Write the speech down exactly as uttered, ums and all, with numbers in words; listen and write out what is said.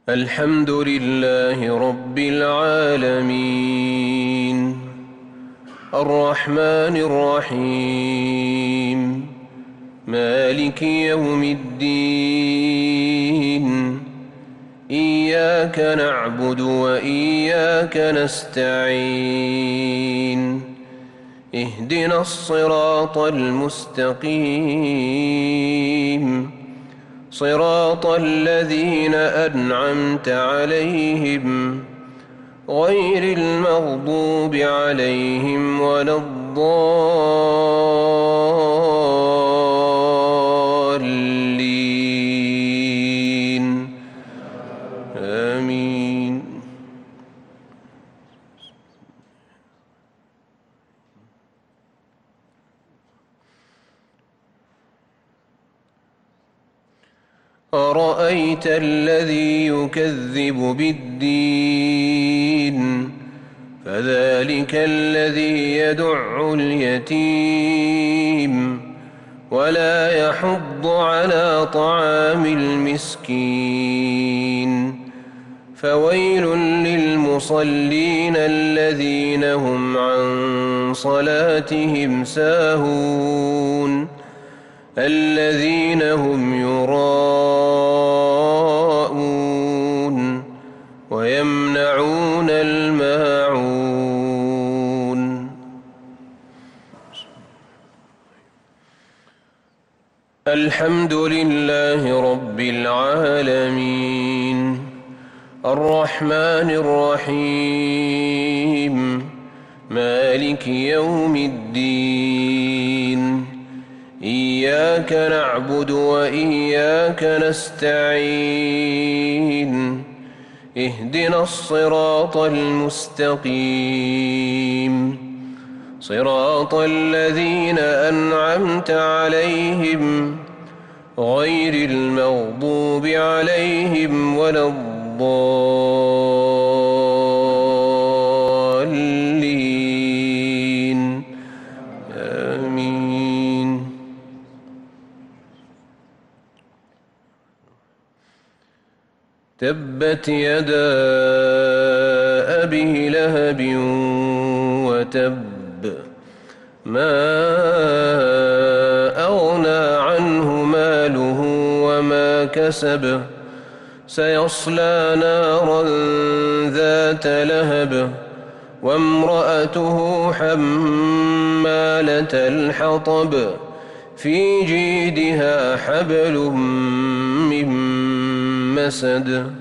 الحمد لله رب العالمين الرحمن الرحيم مالك يوم الدين إياك نعبد وإياك نستعين اهدنا الصراط المستقيم صراط الذين أنعمت عليهم غير المغضوب عليهم ولا الضالين آمين. أرأيت الذي يكذب بالدين فذلك الذي يدع اليتيم ولا يحض على طعام المسكين فويل للمصلين الذين هم عن صلاتهم ساهون الذين هم يراءون ويمنعون الماعون. الحمد لله رب العالمين الرحمن الرحيم مالك يوم الدين إياك نعبد وإياك نستعين اهدنا الصراط المستقيم صراط الذين أنعمت عليهم غير المغضوب عليهم ولا الضالين آمين. تبت يدا أبي لهب وتب ما أغنى عنه ماله وما كسب سيصلى نارا ذات لهب وامرأته حمالة الحطب في جيدها حبل من مسد